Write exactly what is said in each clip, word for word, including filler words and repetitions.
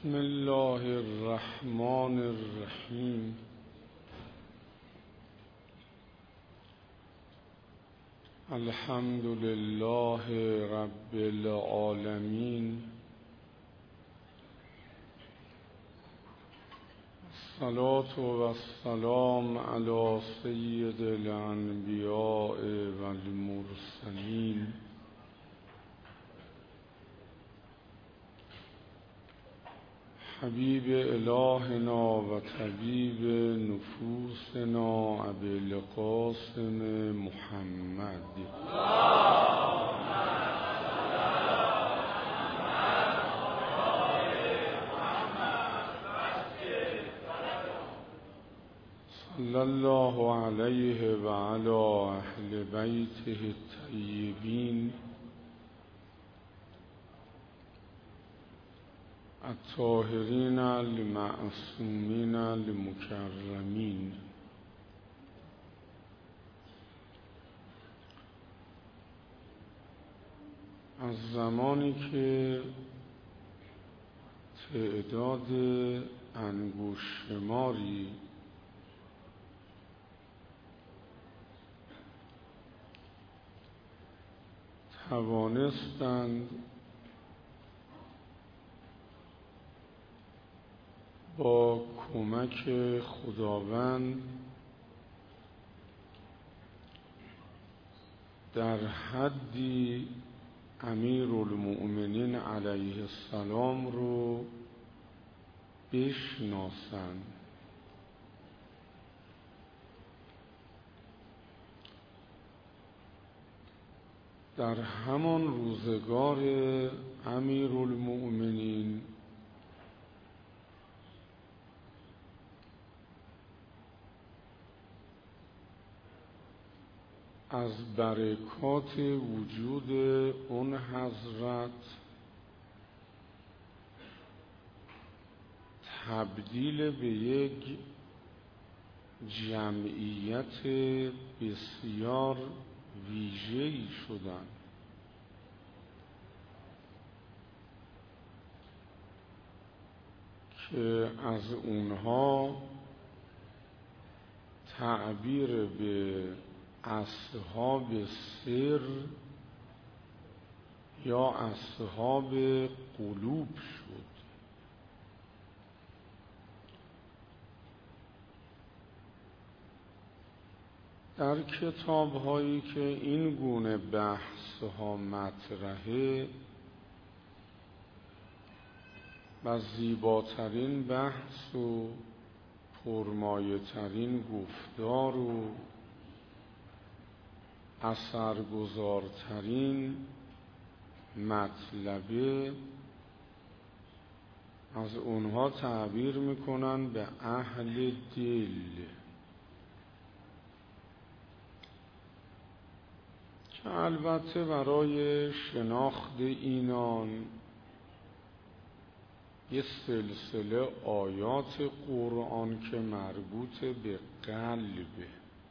بسم الله الرحمن الرحیم. الحمد لله رب العالمین. الصلاة والسلام علی سید الانبیاء والمرسلین. حبیب الهنا و طبیب نفوسنا ابی القاسم محمد. صلی الله علیه و علی اهل بیته الطیبین الطاهرین المعصومین المکرمین. از زمانی که تعداد انگشت شماری توانستند با کمک خداوند در حدی امیرالمؤمنین علیه السلام رو بشناسند، در همان روزگار امیرالمؤمنین از برکات وجود اون حضرت تبدیل به یک جمعیت بسیار ویژه‌ای شدند که از اونها تعبیر به اصحاب سر یا اصحاب قلوب شد. در کتاب هایی که این گونه بحث ها مطرحه و زیباترین بحث و پرمایه ترین گفتار و اثرگذارترین مطلبه از اونها تعبیر میکنن به اهل دل که البته برای شناخت اینان یه سلسله آیات قرآن که مربوط به قلبه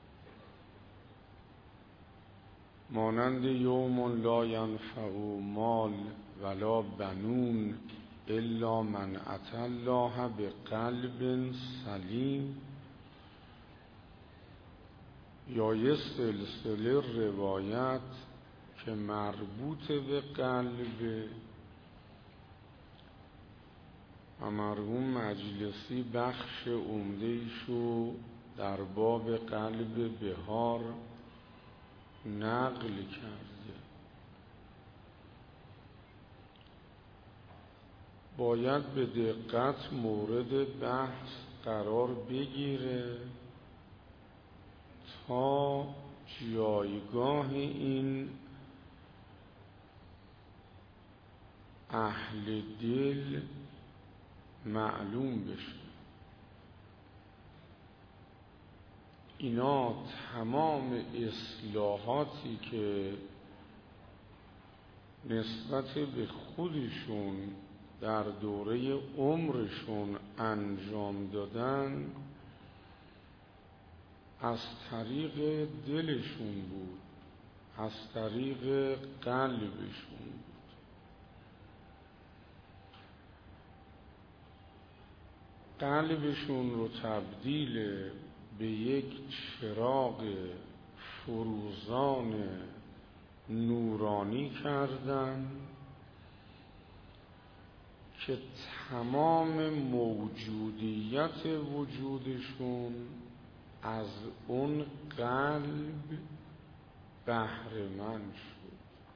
مانند یوم لا ینفع مال ولا بنون الا من اتى الله بقلب سلیم یا یه سلسله روایت که مربوط به قلب و مرحوم مجلسی بخش عمده‌ایشو در باب قلب بهار نقل کرده. باید به دقت مورد بحث قرار بگیره تا جایگاه این اهل دل معلوم بشه. اینا تمام اصلاحاتی که نسبت به خودشون در دوره عمرشون انجام دادن از طریق دلشون بود، از طریق قلبشون بود. قلبشون رو تبدیل به یک چراغ فروزان نورانی کردن که تمام موجودیت وجودشون از اون قلب بهره‌مند شد.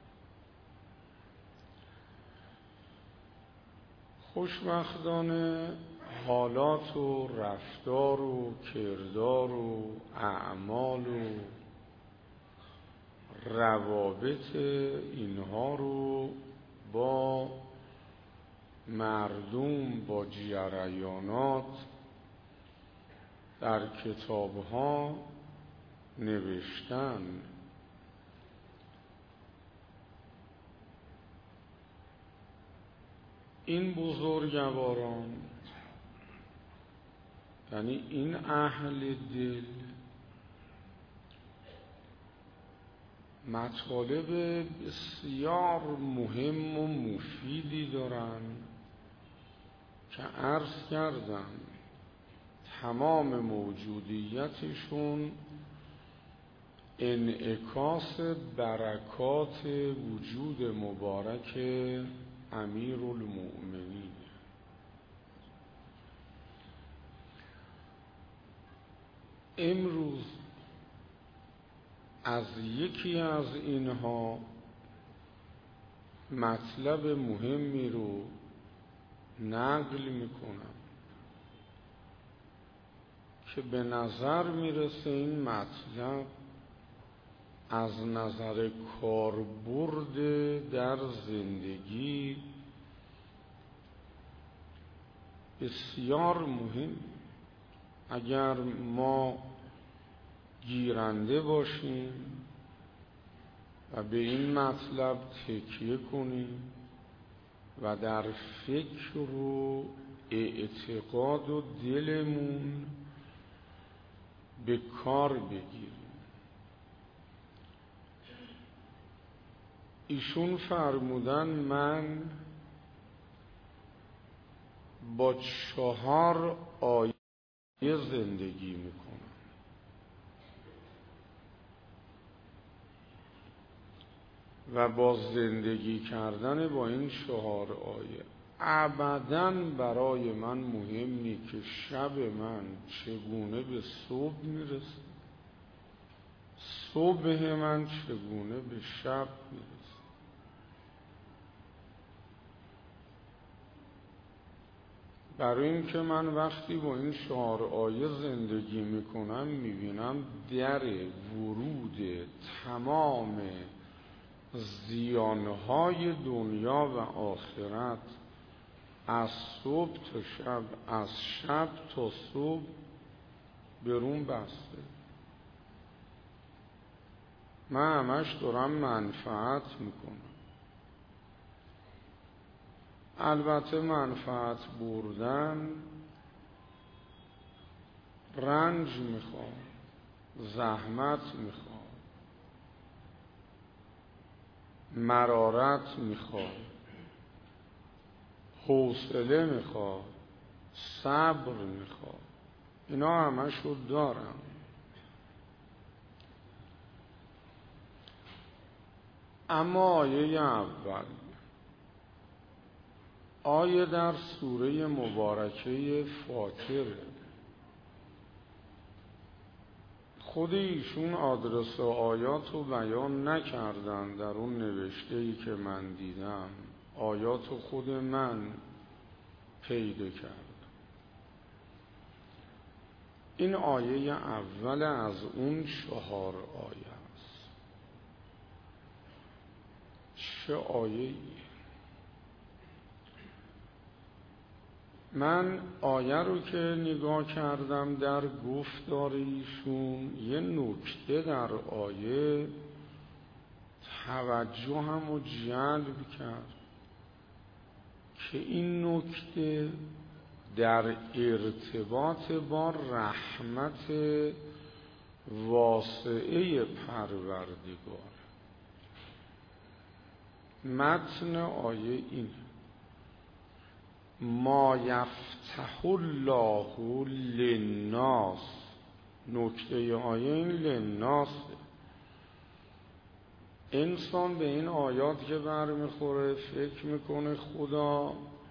خوشبختانه حالات و رفتار و کردار و اعمال و روابط اینها رو با مردم، با جریانات در کتاب‌ها نوشتن. این بزرگواران، یعنی این اهل دل، مطالب بسیار مهم و مفیدی دارن که عرض کردم تمام موجودیتشون انعکاس برکات وجود مبارک امیرالمؤمنین. امروز از یکی از اینها مطلب مهمی رو نقل میکنم که به نظر میرسه این مطلب از نظر کاربرد در زندگی بسیار مهم. اگر ما گیرنده باشیم و به این مطلب تکیه کنیم و در فکر و اعتقاد و دلمون به کار بگیریم. ایشون فرمودن من با چهار آیه زندگی میکنم و با زندگی کردن با این چهار آیه ابداً برای من مهم نیست که شب من چگونه به صبح میرسه، صبح من چگونه به شب میرسه. برای اینکه من وقتی با این چهار آیه زندگی میکنم میبینم در ورود تمام زیانهای دنیا و آخرت از صبح تا شب، از شب تا صبح برون بسته. من همش دارم منفعت میکنم. البته منفعت بردن رنج میخواد، زحمت میخواد، مرارت میخواد، حوصله میخواد، صبر میخواد. اینا همشو دارم. اما آیه اول، آیه در سوره مبارکه فاطر، خود ایشون آدرس آیات رو بیان نکردن. در اون نوشته‌ای که من دیدم آیات رو خود من پیدا کردم. این آیه اول از اون چهار آیه است. چه آیه‌ای؟ من آیه رو که نگاه کردم در گفتار ایشون، یه نکته در آیه توجهم رو جلب کرد که این نکته در ارتباط با رحمت واسعه پروردگار. متن آیه اینه: ما یفتح الله للناس، نکته آیه این للناس، انسان به این آیات که برمیخوره فکر میکنه خدا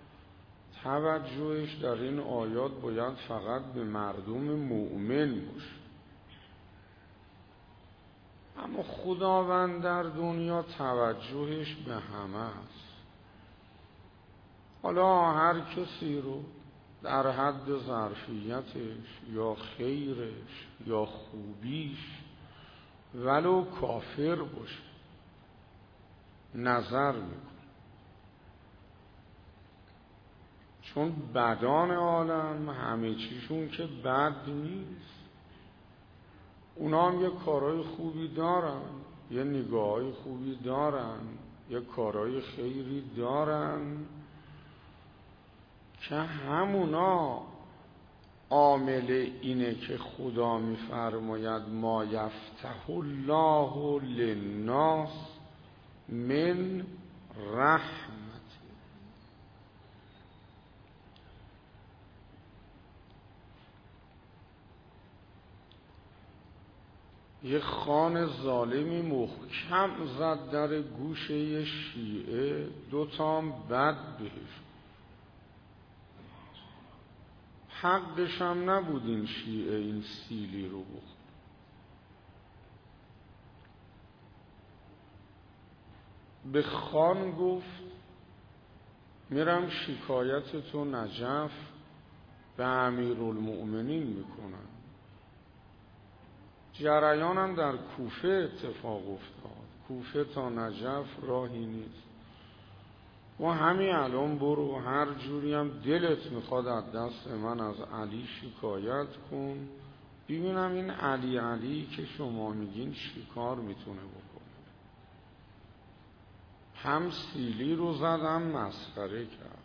توجهش در این آیات باید فقط به مردم مؤمن باشه، اما خداوند در دنیا توجهش به همه است. حالا هر کسی رو در حد ظرفیتش یا خیرش یا خوبیش ولو کافر باشه نظر میکنه، چون بدان عالم همه چیشون که بد نیست، اونا هم یه کارهای خوبی دارن، یه نگاههای خوبی دارن، یه کارهای خیری دارن که همونا عامل اینه که خدا میفرماید ما یفتح الله للناس من رحمت. یه خان ظالمی محکم زد در گوشه شیعه، دوتام بد بهش، حقش هم نبود این شیعه این سیلی رو بخور. به خان گفت میرم شکایت تو نجف به امیرالمؤمنین میکنم. جریانم در کوفه اتفاق افتاد، کوفه تا نجف راهی نیست و همین الان برو هر جوری هم دلت میخواد از دست من از علی شکایت کن، ببینم این علی علی که شما میگین چی کار میتونه بکنه. هم سیلی رو زدم مسخره کرد.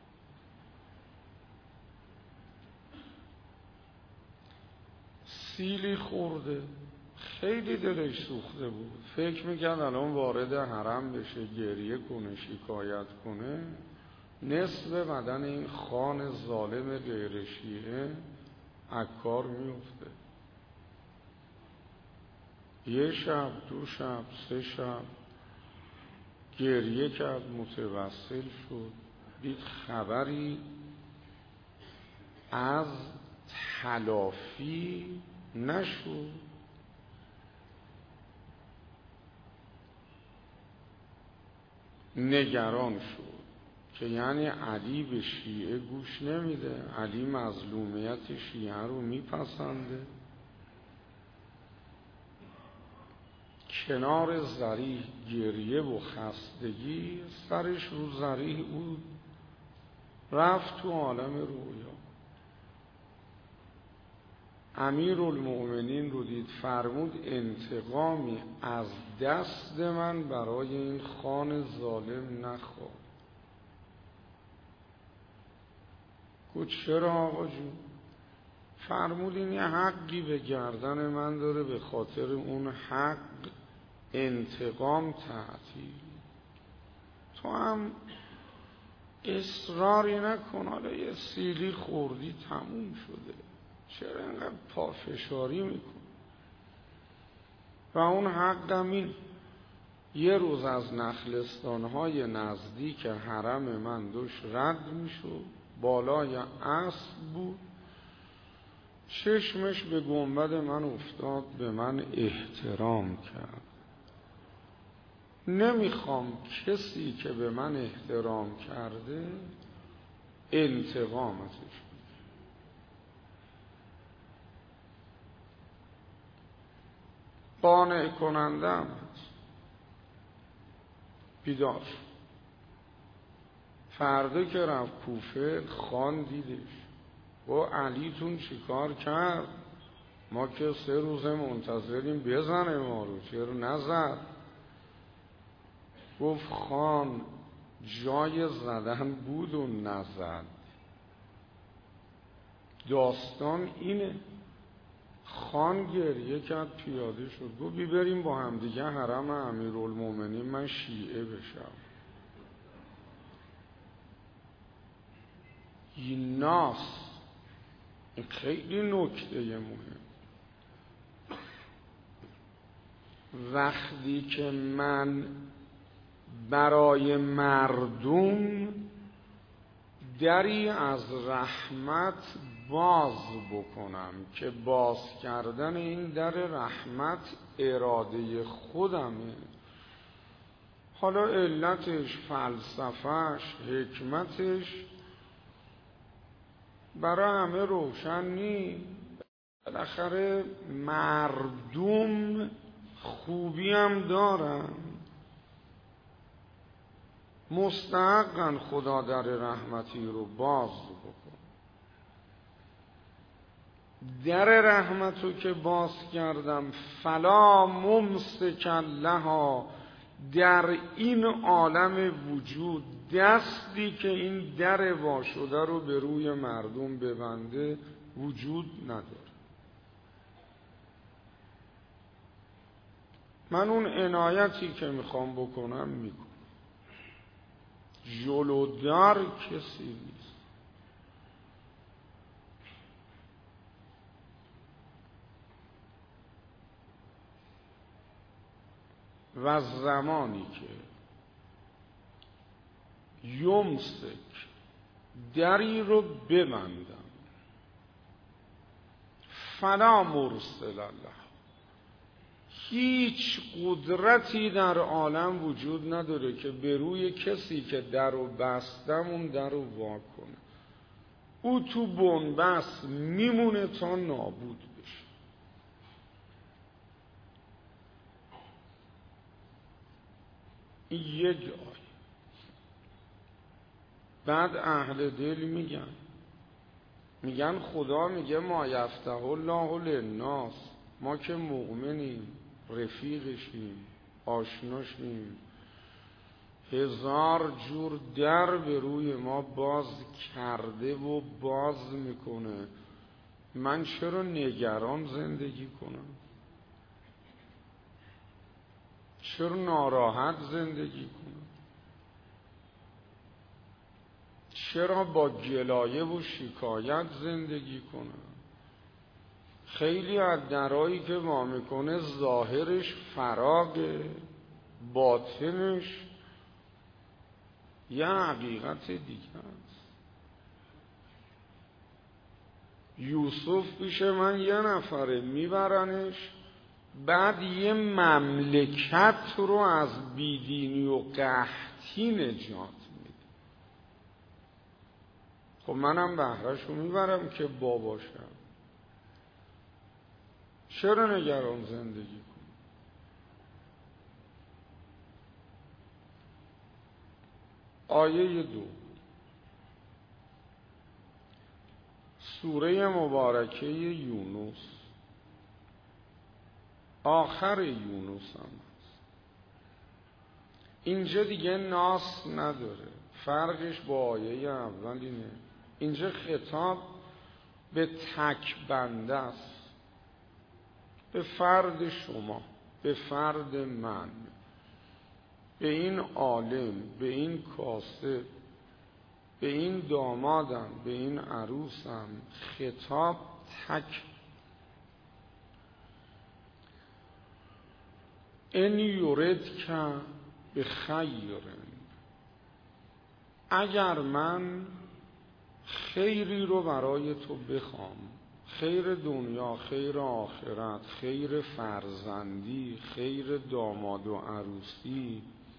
سیلی خورده، خیلی دلش سوخته بود، فکر میکرد الان وارد حرم بشه، گریه کنه، شکایت کنه، نصف بدن این خان ظالم غیر شیعه عکار میفته. یه شب، دو شب، سه شب گریه کرد، متوسل شد، دید خبری از تلافی نشد. نگران شد که یعنی علی به شیعه گوش نمیده، علی مظلومیت شیعه رو میپسنده. کنار ذریح گریه و خستگی، سرش رو ذریح بود، رفت تو عالم رویا. امیرالمؤمنین رو دید، فرمود انتقامی از دست من برای این خان ظالم نخواه. گفت چرا آقا جون؟ فرمود این یه حقی به گردن من داره، به خاطر اون حق انتقام تعطیل. تو هم اصراری نکن، حالا یه سیلی خوردی تموم شده، چرا اینقدر پافشاری میکن؟ و اون حقم این یه روز از نخلستانهای نزدیک حرم من داشت رد میشد، بالای اسب بود، چشمش به گنبد من افتاد، به من احترام کرد. نمیخوام کسی که به من احترام کرده انتقام ازش بگیره. قانع کنندم بیدار. فردا که رفت کوفه، خان دیدش و علیتون چیکار کرد؟ ما که سه روزه منتظریم بزنه ما رو، چرا نزد؟ گفت خان جای زدن بود و نزد. داستان اینه. خان گریه کرد، پیاده شد، گفت بریم با هم دیگه حرم امیرالمومنین، من شیعه بشم. ناس. این خیلی نکته مهم. وقتی که من برای مردم دری از رحمت باز بکنم که باز کردن این در رحمت اراده خودمه، حالا علتش، فلسفهش، حکمتش برای همه روشن نیست. بالاخره مردم خوبی هم دارن، مستحقن خدا در رحمتی رو باز بکن. در رحمتو که باز کردم فلا ممسک لها، در این عالم وجود دستی که این در وا شده رو به روی مردم ببنده وجود نداره. من اون عنایتی که میخوام بکنم میکنم، جلودار کسی نیست. و زمانی که یمسک دری رو ببندم فلا مرسل له، هیچ قدرتی در عالم وجود نداره که به روی کسی که در رو بستم اون در رو وا کنه. او تو بنبست میمونه تا نابود بشه. این یک آیه. بعد اهل دل میگن میگن خدا میگه ما یفتح الله للناس، ما که مؤمنیم، رفیقشیم، آشناشیم، هزار جور در به روی ما باز کرده و باز میکنه، من چرا نگران زندگی کنم؟ چرا ناراحت زندگی کنم؟ چرا با گلایه و شکایت زندگی کنم؟ خیلی از درایی که وا میکنه ظاهرش فراغه، باطنش یه حقیقت دیگه است. یوسف پیش من یه نفره میبرنش، بعد یه مملکت رو از بیدینی و قحطی نجات میده. خب منم بهرهشو میبرم که باباشم، چرا نگران زندگی کنم؟ آیه دو سوره مبارکه یونس، آخر یونس هم هست. اینجا دیگه ناس نداره، فرقش با آیه اول اینه. اینجا خطاب به تک بنده است، به فرد شما، به فرد من، به این عالم، به این کاسب، به این دامادم، به این عروسم. خطاب تک. ان یردک بخیر، اگر من خیری رو برای تو بخوام، خیر دنیا، خیر آخرت، خیر فرزندی، خیر داماد و عروسی،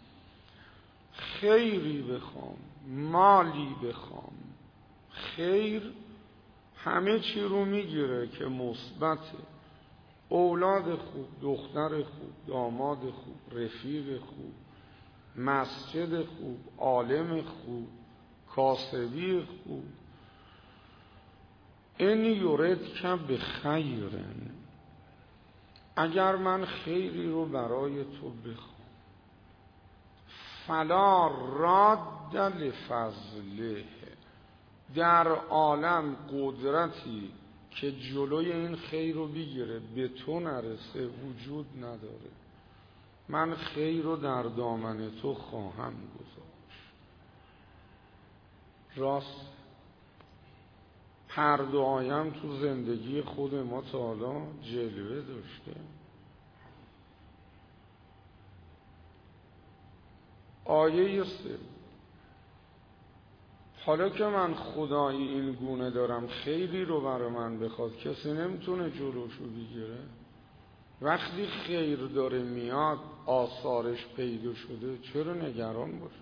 خیری بخوام، مالی بخوام، خیر همه چی رو میگیره که مثبته. اولاد خوب، دختر خوب، داماد خوب، رفیق خوب، مسجد خوب، عالم خوب، کاسبی خوب. ان یردک بخیرن، اگر من خیری رو برای تو بخوام، فلا راد لفضله، در عالم قدرتی که جلوی این خیر رو بگیره به تو نرسه وجود نداره. من خیر رو در دامن تو خواهم گذاشت. راست هر دو آیم تو زندگی خود ما تا حالا جلوه داشته. آیه سه، حالا که من خدایی این گونه دارم خیلی رو برای من بخواد کسی نمیتونه جلوشو بگیره. وقتی خیر داره میاد آثارش پیدا شده چرا نگران باشه؟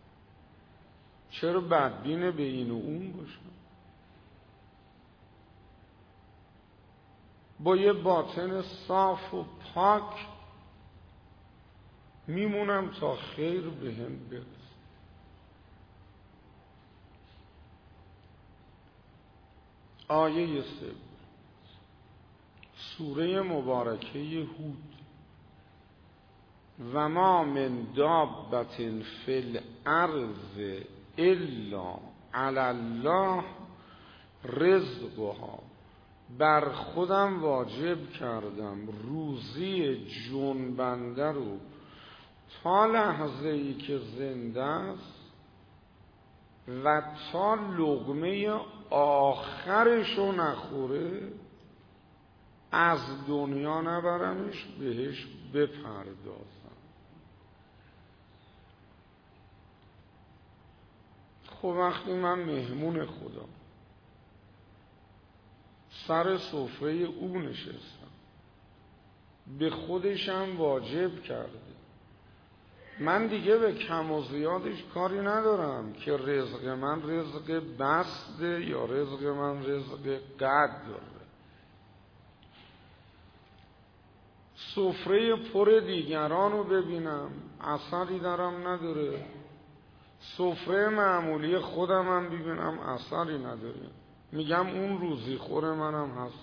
چرا بدبین به این و اون باشه؟ با یه باطن صاف و پاک میمونم تا خیر به هم برسه. آیه سه، سوره مبارکه هود. و ما من دابة فی الارض الا علی الله رزقها. بر خودم واجب کردم روزی جنبنده رو تا لحظه ای که زنده است و تا لقمه آخرشو نخوره از دنیا نبرمش بهش بپردازم. خب وقتی من مهمون خدا سر سفره او نشستم، به خودشم واجب کرده، من دیگه به کم و زیادش کاری ندارم که رزق من رزق بسته یا رزق من رزق قد داره. سفره پر دیگران رو ببینم اثری دارم نداره، سفره معمولی خودم هم ببینم اثری نداره، میگم اون روزی خور منم هست.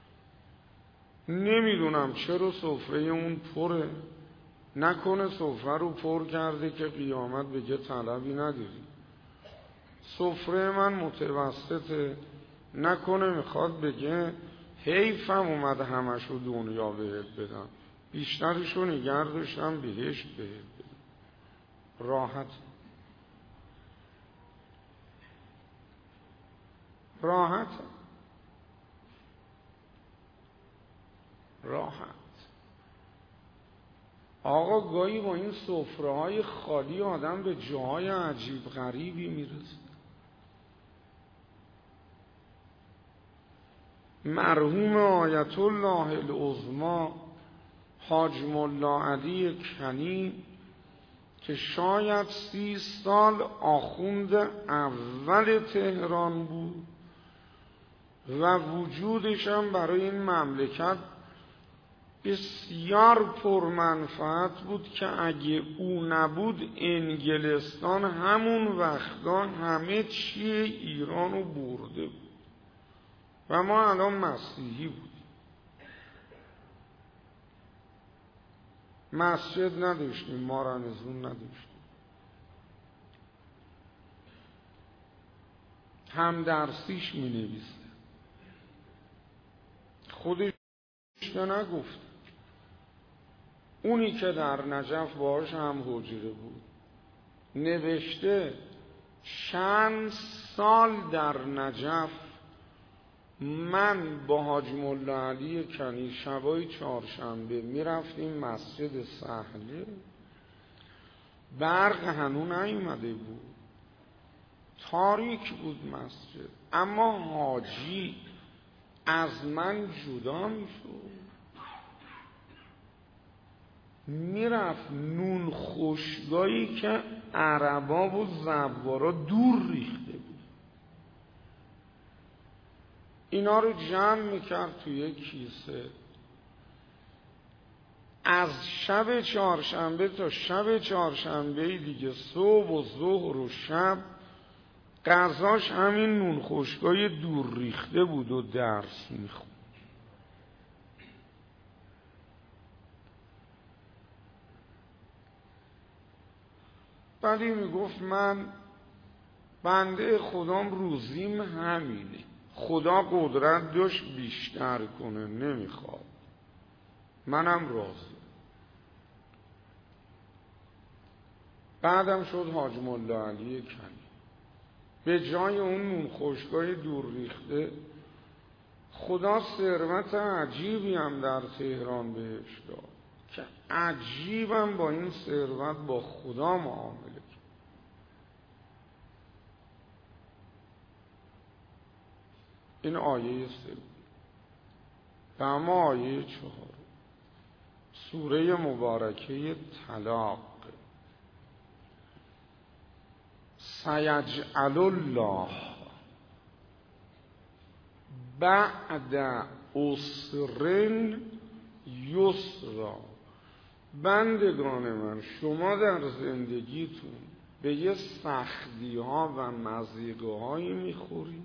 نمیدونم چرا سفره اون پره. نکنه سفره رو پر کرده که قیامت بگه طلبی نداری. سفره من متوسطه، نکنه میخواد بگه حیفم اومد همشو دنیا بهت بدم، بیشترشو نگر داشتم بهشت بهت بدم. راحت راحت راحت آقا گاهی با این سفره های خالی آدم به جاهای عجیب غریبی میرسه. مرحوم آیت الله العظما حاج ملا علی کنی که شاید سی سال آخوند اول تهران بود و وجودش هم برای این مملکت بسیار پرمنفعت بود که اگه او نبود انگلستان همون وقتا همه چی ایرانو برده بود و ما الان مسیحی بودیم. مسجد نداشتیم، مارانزون نداشتیم، هم درسیش می نویسه، خودش که نگفت. اونی که در نجف باهاش هم حجره بود نوشته چند سال در نجف من با حاج ملا علی کنی شبای چهارشنبه میرفتیم مسجد سهله، برق هنوز نیومده بود، تاریک بود مسجد، اما حاجی از من جدا میشد، میرفت نون خشکایی که عربا و زوارا دور ریخته بود اینا رو جمع میکرد توی یک کیسه. از شب چهارشنبه تا شب چهارشنبه دیگه صبح و ظهر و شب غذاش همین نون خشکای دور ریخته بود و درس میخوند. بعدی میگفت من بنده خدام روزیم همینه، خدا قدرت داشت بیشتر کنه نمیخواد، منم راضی. بعدم شد حاج ملا علی کنی. به جای اون نون خشکای دور ریخته خدا ثروت عجیبی هم در تهران بهش داد که عجیبم با این ثروت با خدا معامله کرد. این آیه سوم. و اما آیه چهار سوره مبارکه طلاق. سیجعل الله بعد عسر یسرا. بندگان من، شما در زندگیتون به یه سختی ها و مضیقه هایی میخورید،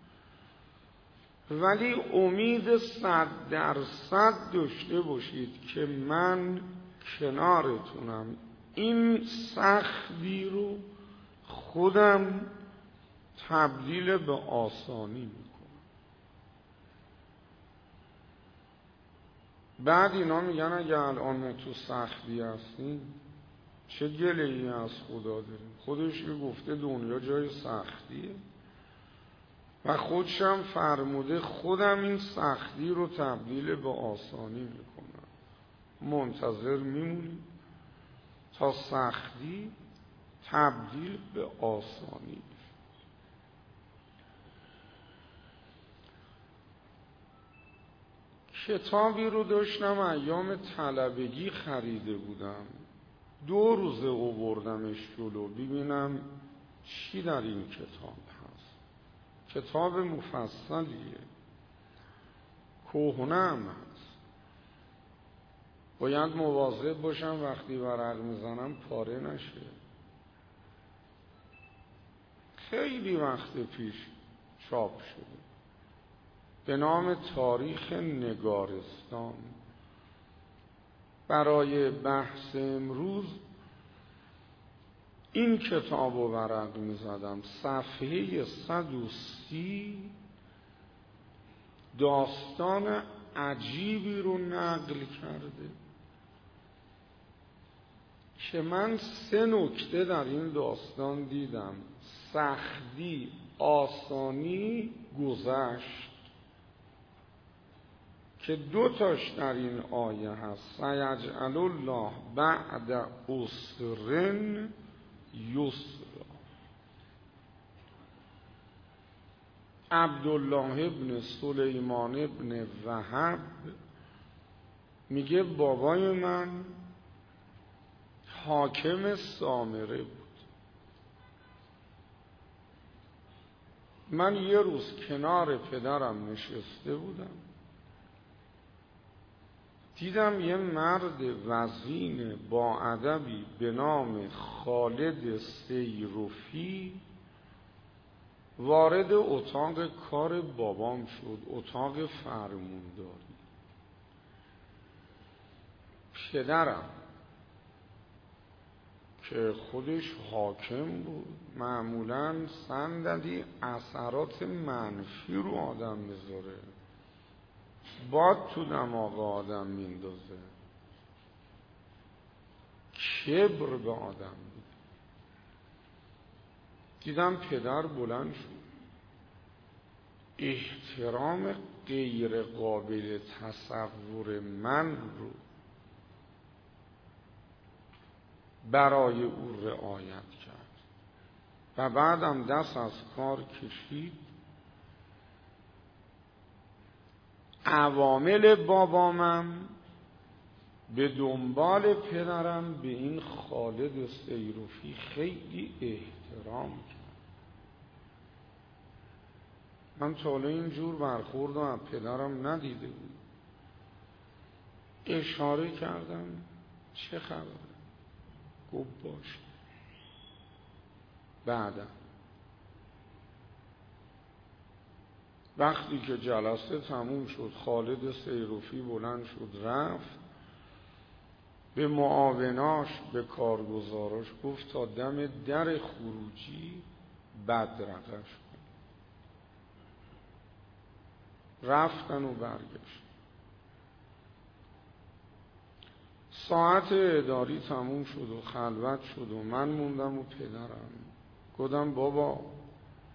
ولی امید صد درصد داشته باشید که من کنارتونم. این سختی رو خودم تبدیل به آسانی میکنم. بعد اینا میگن اگه الان ما تو سختی هستیم چه گله‌ای از خدا داریم؟ خودش که گفته دنیا جای سختیه و خودشم فرموده خودم این سختی رو تبدیل به آسانی میکنم. منتظر میمونیم تا سختی تبدیل به آسانی. کتابی رو داشتم ایام طلبگی خریده بودم، دو روزه آوردمش جلو ببینم چی در این کتاب هست. کتاب مفصلیه، کهنه هم هست، باید مواظب باشم وقتی ورق میزنم پاره نشه. خیلی وقت پیش چاپ شده به نام تاریخ نگارستان. برای بحث امروز این کتاب رو ورق می زدم. صفحه صد و سی داستان عجیبی رو نقل کرده که من سه نکته در این داستان دیدم: سختی، آسانی، گذشت، که دو تاش در این آیه هست. سیجعل الله بعد عسر یسرا. عبدالله ابن سلیمان ابن وهب میگه بابای من حاکم سامره بود. من یه روز کنار پدرم نشسته بودم، دیدم یه مرد وزین با ادبی به نام خالد سیروفی وارد اتاق کار بابام شد، اتاق فرمونداری. پدرم که خودش حاکم بود معمولاً صندلی اثرات منفی رو آدم میذاره، باد تو دماغ آدم میندازه، کبر به آدم میده. دیدم پدر بلند شد، احترام غیر قابل تصور من رو برای او رعایت کرد و بعدم دست از کار کشید. عوامل بابامم به دنبال پدرم به این خالد سیروفی خیلی احترام کرد. من تا حالا اینجور برخورد از پدرم ندیده بود. اشاره کردم چه خبره؟ گفت باشه. بعدا وقتی که جلسه تموم شد خالد سیروفی بلند شد رفت، به معاوناش به کارگزاراش گفت تا دم در خروجی بدرقش کن. رفتن و برگشت. ساعت اداری تموم شد و خلوت شد و من موندم و پدرم. گفتم بابا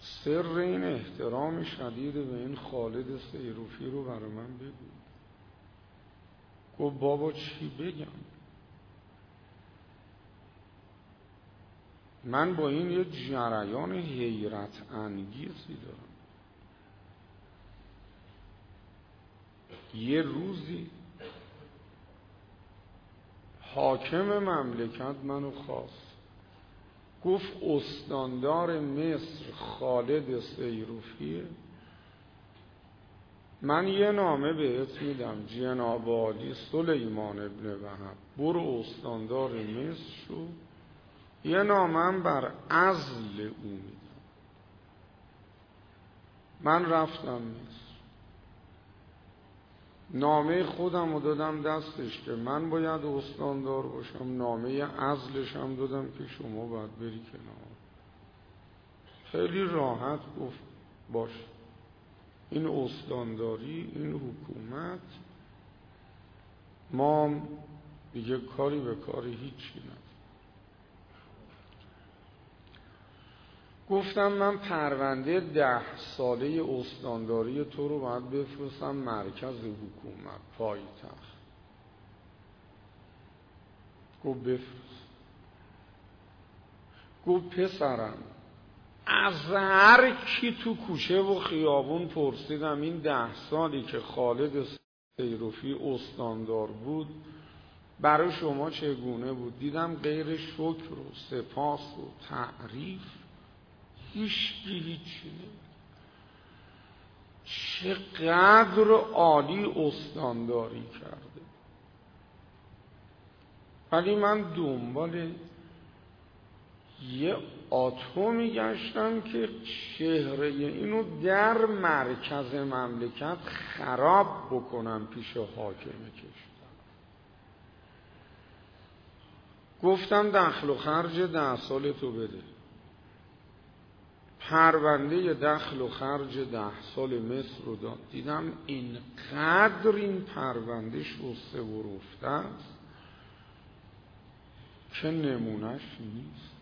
سر این احترام شدید به این خالد سیروفی رو برای من بگو. گفت بابا چی بگم؟ من با این یه جریان حیرت انگیزی دارم. یه روزی حاکم مملکت منو خواست، گفت استاندار مصر خالد سیروفیه، من یه نامه بهت میدم، جناب عالی سلیمان ابن وهب برو استاندار مصر شو، یه نامه هم بر عزل او میدم. من رفتم مصر، نامه خودم رو دادم دستش که من باید استاندار باشم، نامه عزلش هم دادم که شما باید بری کنار. خیلی راحت گفت باش، این استانداری، این حکومت، ما دیگه کاری به کاری هیچی نداریم. گفتم من پرونده ده ساله استانداری تو رو باید بفرستم مرکز حکومت پایتخت. گفت بفرست. گفت پسرم از هر کی تو کوچه و خیابون پرسیدم این ده سالی که خالد سیروفی استاندار بود برای شما چگونه بود، دیدم غیر شکر و سپاس و تعریف هیچی هیچی نمید. چقدر عالی استانداری کرده. ولی من دنبال یه آتومی گشتم که چهره اینو در مرکز مملکت خراب بکنم پیش حاکم کشور. گفتم دخل و خرج ده سال تو بده. پرونده دخل و خرج ده سال مصر رو داد. دیدم اینقدر این پرونده شسته و رفته است که نمونش نیست.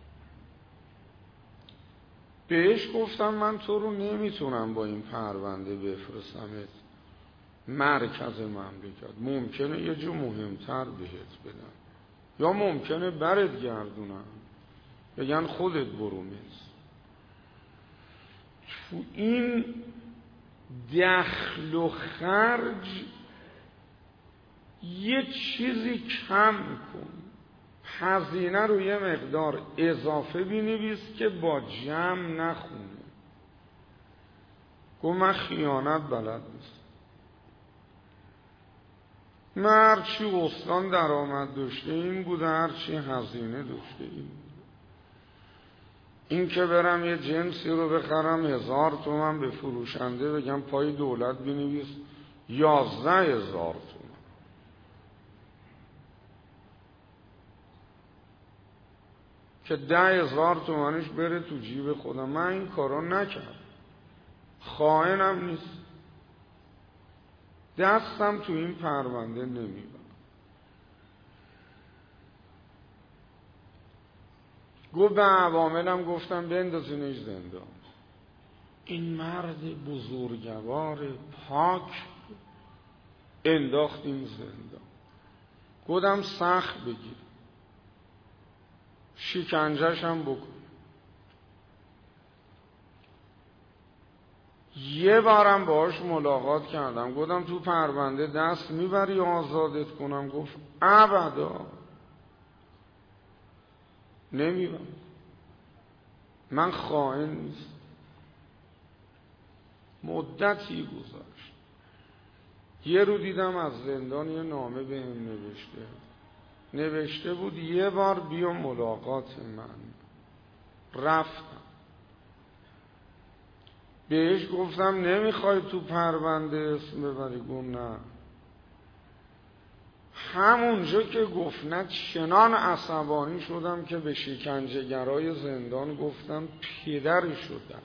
بهش گفتم من تو رو نمیتونم با این پرونده بفرستمت مرکز مملکت، ممکنه یه جو مهمتر بهت بدن یا ممکنه برت گردونن بگن خودت برو مصر. تو این دخل و خرج یه چیزی کم کن، هزینه رو یه مقدار اضافه بنویس که با جمع نخونه. گفت من خیانت بلد نیست. من هرچی استان درآمد داشته این بوده، هرچی هزینه داشته این بوده. این که برم یه جنسی رو بخرم هزار تومن به فروشنده بگم پای دولت بنویس یازده هزار تومن، که ده هزار تومنش بره تو جیب خودم. من این کارا نکردم، خائنم نیست، دستم تو این پرونده نمیبرم. گفت به عواملم گفتم بندازینش زندان. این مرد بزرگوار پاک انداختیم زندان. گفتم سخت بگیر، شکنجهش هم بکن. یه بارم باهاش ملاقات کردم، گفتم تو پرونده دست میبری آزادت کنم؟ گفت ابدا نمیبرم، من خائن نیست. مدتی گذشت، یه رو دیدم از زندان یه نامه بهم نوشته نوشته بود یه بار بیا ملاقات من. رفتم بهش گفتم نمیخوای تو پرونده اسم ببری؟ گفت نه. همونجا که گفت نه چنان عصبانی شدم که به شکنجهگرای زندان گفتم پدری شدم.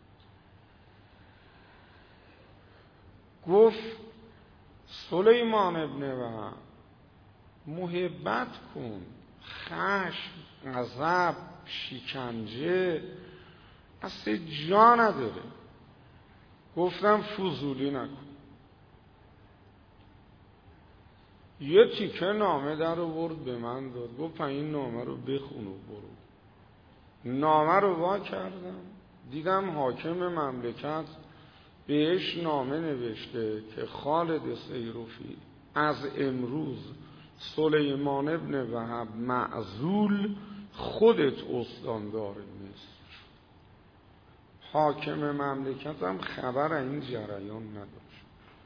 گفت سلیمان ابن وهب محبت کن، خشم، غضب، شکنجه اصلا جا نداره. گفتم فضولی نکن. یه تیکه نامه در آورد به من داد، گفت این نامه رو بخون و برو. نامه رو وا کردم، دیدم حاکم مملکت بهش نامه نوشته که خالد سیروفی از امروز سلیمان ابن وهب معزول، خودت استاندار مصر. حاکم مملکت هم خبر این جریان نداشت.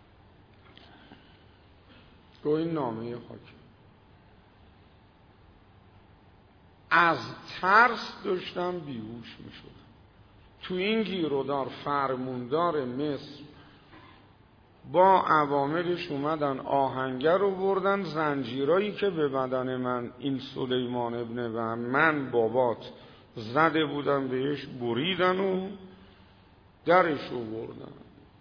گو این نامه حاکم. از ترس داشتم بیهوش می شدم. تو این گیرودار فرموندار مصر با عواملش اومدن آهنگر رو بردن، زنجیرایی که به بدن من این سلیمان ابن و من بابات زده بودن بهش بریدن و درش رو بردن.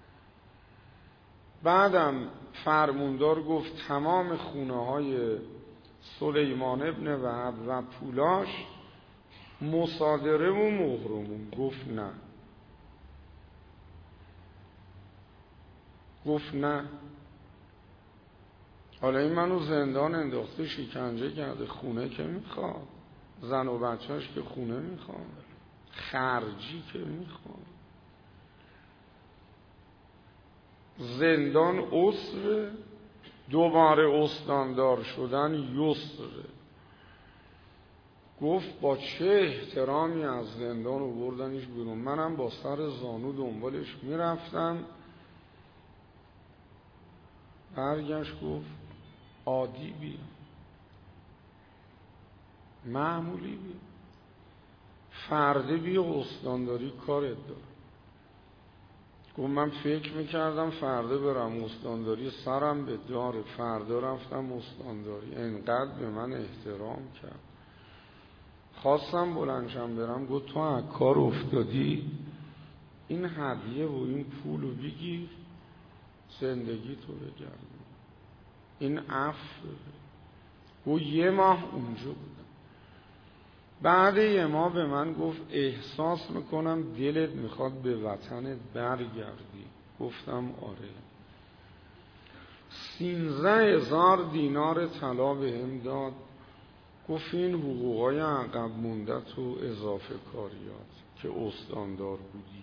بعدم فرموندار گفت تمام خونه های سلیمان ابن وهب و پولاش مصادره و مهرمون. گفت نه. گفت نه. حالا این منو زندان انداخته، شکنجه کرده، خونه که میخواد، زن و بچهش که خونه میخواد، خرجی که میخواد، زندان عسره، دوباره استاندار شدن یسره. گفت با چه احترامی از زندان رو بردنش بیرون. منم با سر زانو دنبالش میرفتم. برگشت گفت عادی بیا، معمولی بیا، فرده بیا استانداری کارت داره. گفت من فکر میکردم فرده برم استانداری سرم به داره، فرده رفتم استانداری. اینقدر به من احترام کرد. خواستم بلندشم برم، گفت تو از کار افتادی، این هدیه و این پول رو بگیر، زندگی تو بگرد، این عفو. گفت یه ماه اونجا بودم. بعد یه ماه به من گفت احساس میکنم دلت میخواد به وطنت برگردی. گفتم آره. سینزده هزار دینار طلا بهم داد. گفت این حقوقای عقب مونده تو اضافه کاریات که استاندار بودی.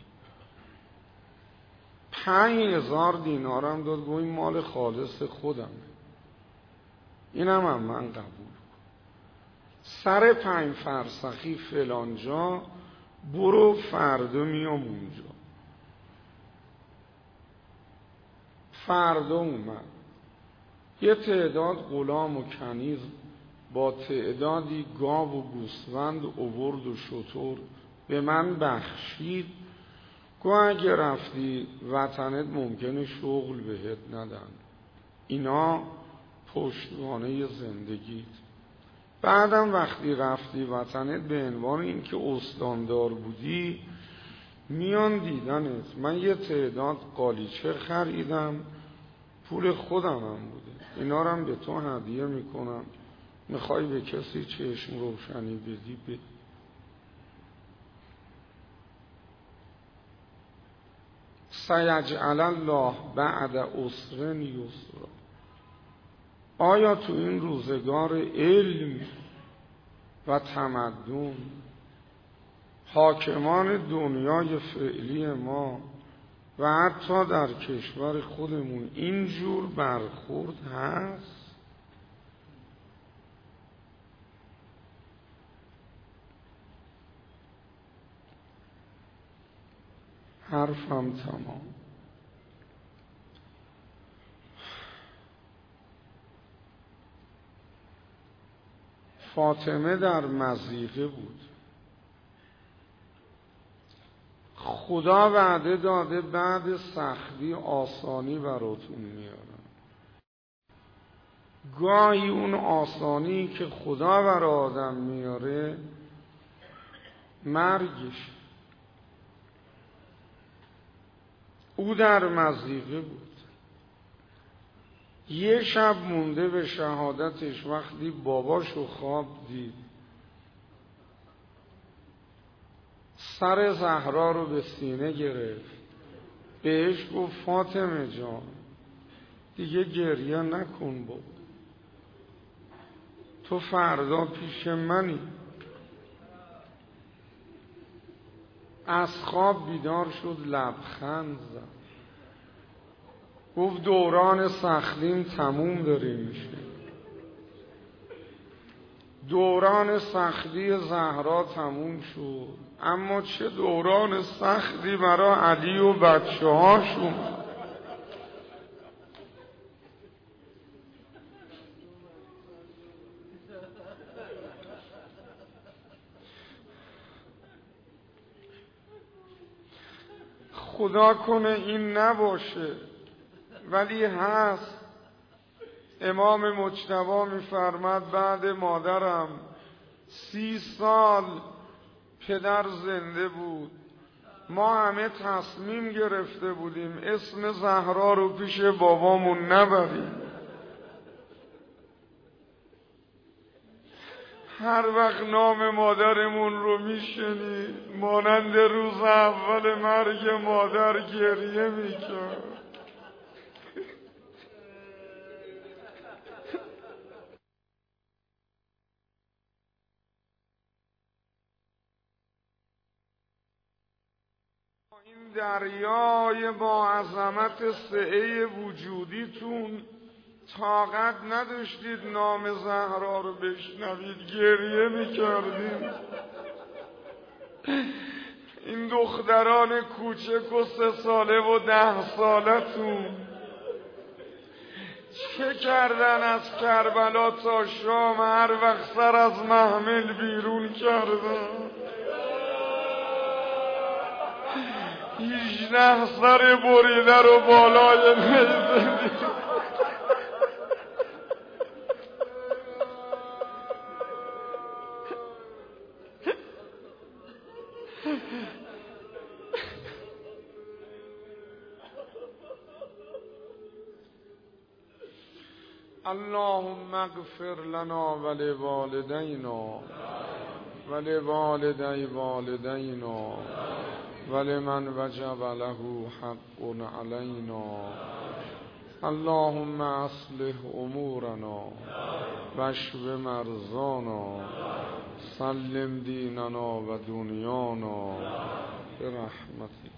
پنج هزار دینارم داد. گفت این مال خالص خودمه، اینم هم من قبول کن. سر پنج فرسخی فلانجا برو، فردا میام اونجا. فردا اومد. یه تعداد غلام و کنیز با تعدادی گاو و گوسفند آورد و شتر به من بخشید. گو اگه رفتی وطنت ممکنه شغل بهت ندن، اینا پشتوانه زندگیت. بعدم وقتی رفتی وطنت به عنوان این که استاندار بودی میان دیدنت. من یه تعداد قالیچه خریدم، پول خودم هم بوده، اینا رو هم به تو هدیه میکنم، میخوای به کسی چشم روشنی بدی بده. سیجعل الله بعد عسر یسرا. آیا تو این روزگار علم و تمدن حاکمان دنیای فعلی ما و حتی در کشور خودمون اینجور برخورد هست؟ حرفم تمام. فاطمه در مضیقه بود. خدا وعده داده بعد سختی آسانی براتون میارم. گاهی اون آسانی که خدا برای آدم میاره مرگش. او در مضیقه بود. یه شب مونده به شهادتش. وقتی باباشو خواب دید سر زهرا رو به سینه گرفت، بهش گفت فاطمه جان دیگه گریه نکن بابا، تو فردا پیش منی. از خواب بیدار شد، لبخند زد، گفت دوران سختیم تموم داره میشه. دوران سختی زهرا تموم شد، اما چه دوران سختی برای علی و بچه هاشون. خدا کنه این نباشه، ولی هست. امام مجتبی میفرماد بعد مادرم سی سال پدر زنده بود، ما همه تصمیم گرفته بودیم اسم زهرا رو پیش بابامون نبریم. هر وقت نام مادرمون رو میشنید مانند روز اول مرگ مادر گریه میکرد. این دریای با عظمت سعه وجودیتون طاقت نداشتید نام زهرا رو بشنوید، گریه میکردیم. این دختران کوچک و سه ساله و ده سالتون چه کردن از کربلا تا شام؟ هر وقت سر از محمل بیرون کردن، هیجده سر بریده رو بالای نیزه. اللهم اغفر لنا ولوالدینا ولوالدی والدینا ولمن وجب له حق علینا. اللهم اصلح امورنا واشف مرضانا سلم دیننا و دنیانا برحمتک.